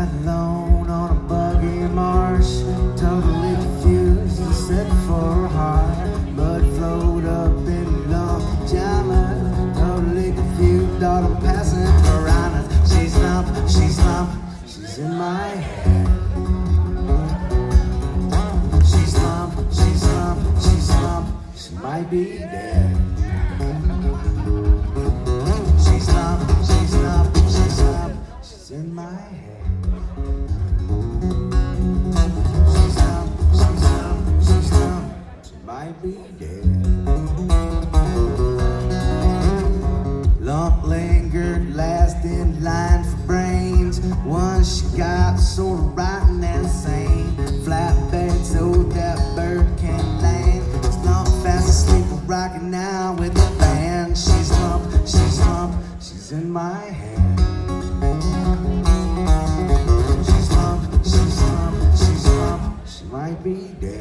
ride alone on a buggy marsh, totally confused, set for a heart, but float up in lump jammer, totally confused, autumn passing piranhas. She's lump, she's in my head. She's lump, she might be dead. She's lump, she's in my head. She's lump, she might be dead. Lump lingered last in line for brains. Once she got sort of rotten and insane. Flatbed so that bird can't land. Lump fast asleep, rocking now with the band. She's lump, she's in my head. She's lump, she might be dead.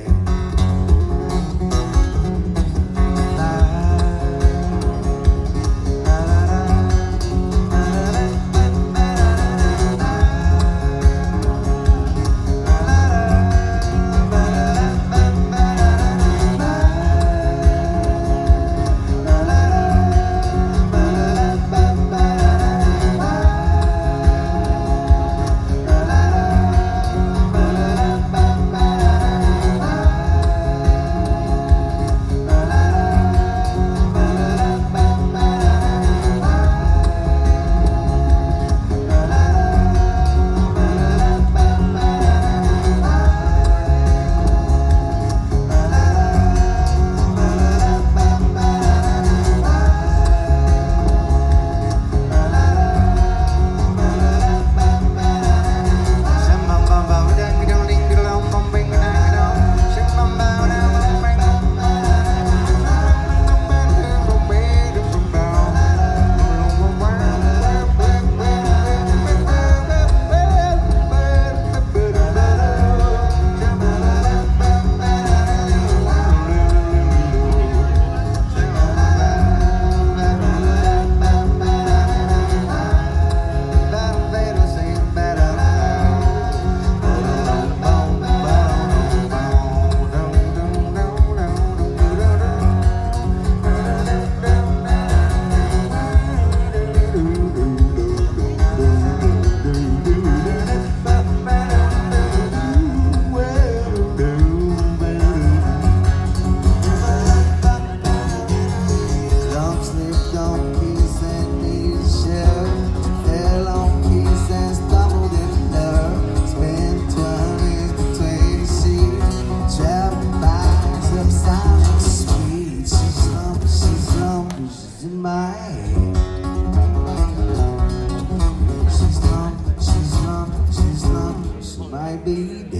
She's lump, she might be dead.